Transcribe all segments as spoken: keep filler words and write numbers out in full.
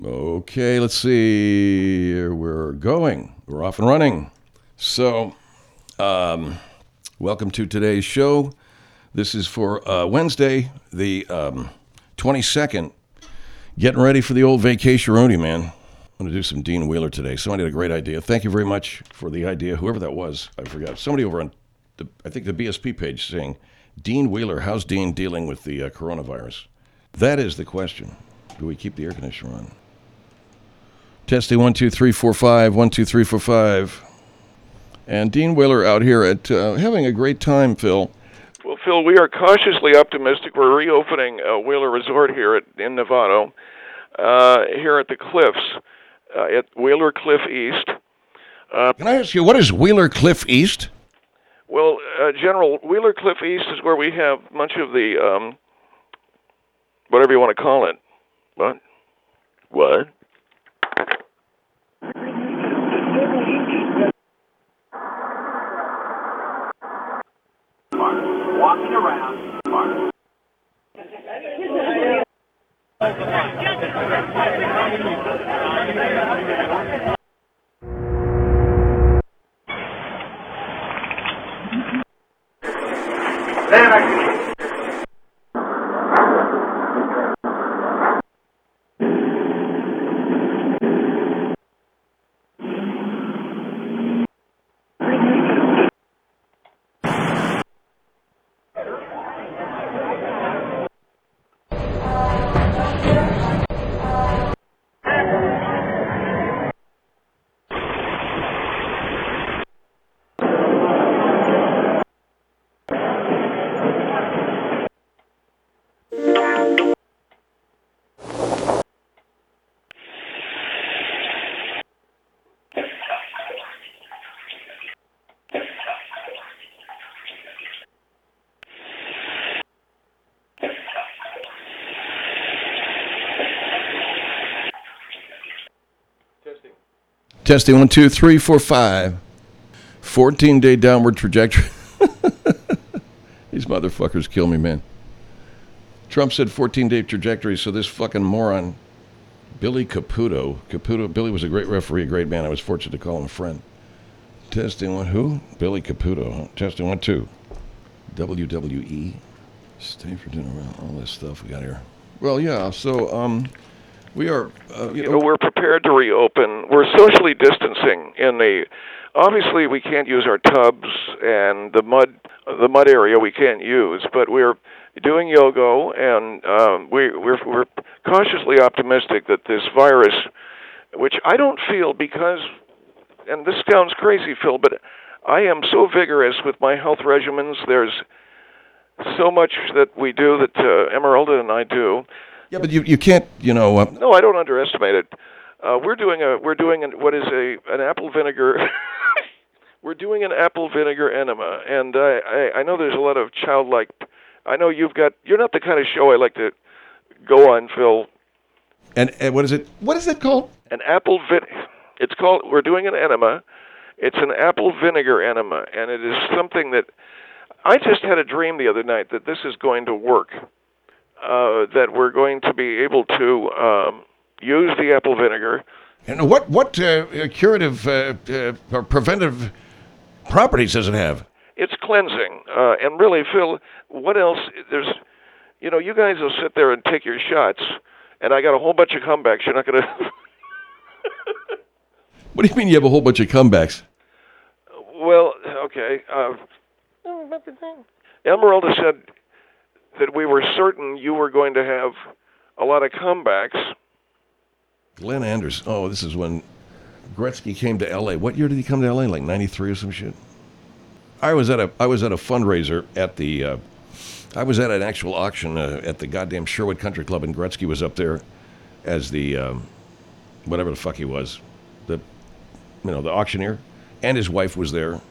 Okay, let's see. We're going. We're off and running. So, um, welcome to today's show. This is for uh, Wednesday, the um, twenty-second. Getting ready for the old vacation-roni, man. I'm going to do some Dean Wheeler today. Somebody had a great idea. Thank you very much for the idea. Whoever that was, I forgot. Somebody over on, the, I think, the B S P page saying, Dean Wheeler, how's Dean dealing with the uh, coronavirus? That is the question. Do we keep the air conditioner on? Testing one, two, three, four, five. One, two, three, four, five. And Dean Wheeler out here at uh, having a great time, Phil. Well, Phil, we are cautiously optimistic. We're reopening uh, Wheeler Resort here at, in Novato, uh, here at the Cliffs, uh, at Wheeler Cliff East. Uh, Can I ask you, what is Wheeler Cliff East? Well, uh, General, Wheeler Cliff East is where we have much of the, um, whatever you want to call it. What? What? Walking around. Testing one, two, three, four, five. fourteen-day downward trajectory. These motherfuckers kill me, man. Trump said fourteen-day trajectory, so this fucking moron, Billy Caputo. Caputo. Billy was a great referee, a great man. I was fortunate to call him a friend. Testing one, who? Billy Caputo. Huh? Testing one, two. W W E. Stay for dinner. All this stuff we got here. Well, yeah, so, um... We are, uh, you, you know, know, we're prepared to reopen. We're socially distancing in the. Obviously, we can't use our tubs and the mud, the mud area we can't use. But we're doing yoga, and um, we, we're we're cautiously optimistic that this virus, which I don't feel because, and this sounds crazy, Phil, but I am so vigorous with my health regimens. There's so much that we do that uh, Emeralda and I do. Yeah, but you you can't, you know. Uh, no, I don't underestimate it. Uh, we're doing a we're doing an, what is a an apple vinegar. We're doing an apple vinegar enema, and I, I I know there's a lot of childlike. I know you've got. You're not the kind of show I like to go on, Phil. And, and what is it? What is it called? An apple vin. It's called. We're doing an enema. It's an apple vinegar enema, and it is something that I just had a dream the other night that this is going to work. Uh, that we're going to be able to um, use the apple vinegar. And what what uh, curative uh, uh, or preventive properties does it have? It's cleansing, uh, and really, Phil, what else? There's, you know, you guys will sit there and take your shots, and I got a whole bunch of comebacks. You're not going to. What do you mean you have a whole bunch of comebacks? Well, okay. Uh, Emeralda said that we were certain you were going to have a lot of comebacks. Glenn Anderson. Oh, this is when Gretzky came to L A. What year did he come to L A? Like ninety-three or some shit? I was at a I was at a fundraiser at the uh, I was at an actual auction uh, at the goddamn Sherwood Country Club, and Gretzky was up there as the um, whatever the fuck he was, the you know the auctioneer, and his wife was there.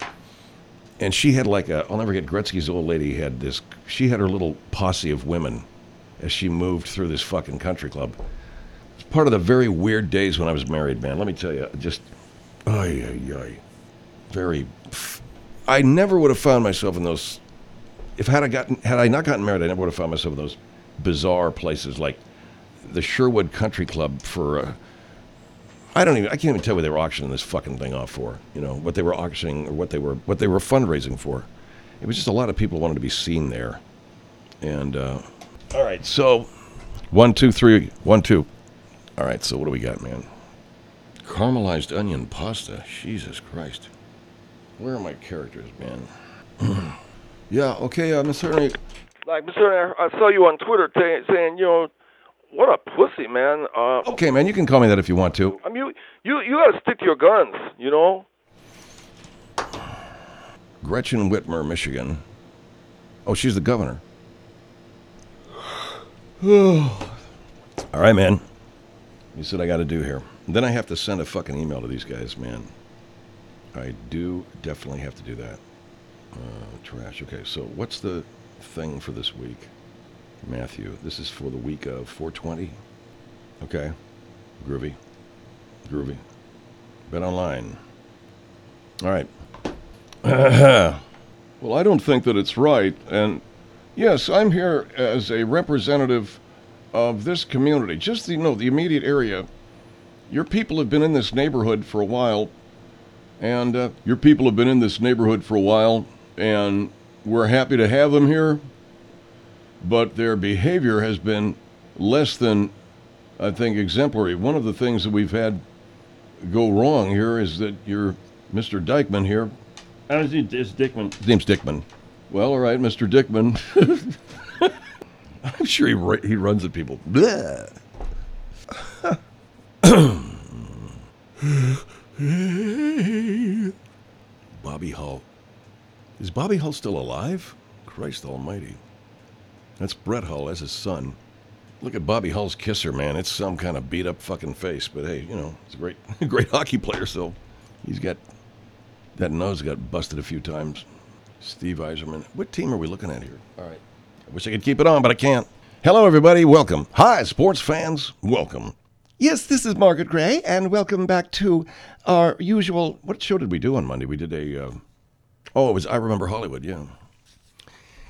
And she had like a, I'll never get, Gretzky's old lady had this, she had her little posse of women as she moved through this fucking country club. It's part of the very weird days when I was married, man. Let me tell you, just, ay, ay, ay. Very, I never would have found myself in those, if had I gotten, had I not gotten married, I never would have found myself in those bizarre places like the Sherwood Country Club for. Uh, I don't even. I can't even tell what they were auctioning this fucking thing off for. You know what they were auctioning or what they were what they were fundraising for. It was just a lot of people wanted to be seen there. And uh, all right, so one, two, three, one, two. All right, so what do we got, man? Caramelized onion pasta. Jesus Christ. Where are my characters, man? Yeah, okay, uh, Mister Ernie. Like, Mister Ernie, I saw you on Twitter t- saying, you know, what a pussy, man. Uh, Okay, man, you can call me that if you want to. I mean, you you, you got to stick to your guns, you know? Gretchen Whitmer, Michigan. Oh, she's the governor. All right, man. You said I got to do here. Then I have to send a fucking email to these guys, man. I do definitely have to do that. Uh, trash. Okay, so what's the thing for this week? Matthew, this is for the week of four twenty. Okay. Groovy. Groovy. Bet online. All right. Well, I don't think that it's right. And yes, I'm here as a representative of this community. Just the, you know, the immediate area. Your people have been in this neighborhood for a while. And uh, your people have been in this neighborhood for a while. And we're happy to have them here. But their behavior has been less than, I think, exemplary. One of the things that we've had go wrong here is that your Mister Dykeman here. How's he? It's Dickman. His name's Dickman. Well, all right, Mister Dickman. I'm sure he ra- he runs at people. Bleh. Bobby Hull. Is Bobby Hull still alive? Christ almighty. That's Brett Hull. That's his son. Look at Bobby Hull's kisser, man. It's some kind of beat-up fucking face. But hey, you know, he's a great, great hockey player, so he's got... That nose got busted a few times. Steve Eiserman. What team are we looking at here? All right. I wish I could keep it on, but I can't. Hello, everybody. Welcome. Hi, sports fans. Welcome. Yes, this is Margaret Gray, and welcome back to our usual... What show did we do on Monday? We did a... Uh, oh, it was I Remember Hollywood, yeah.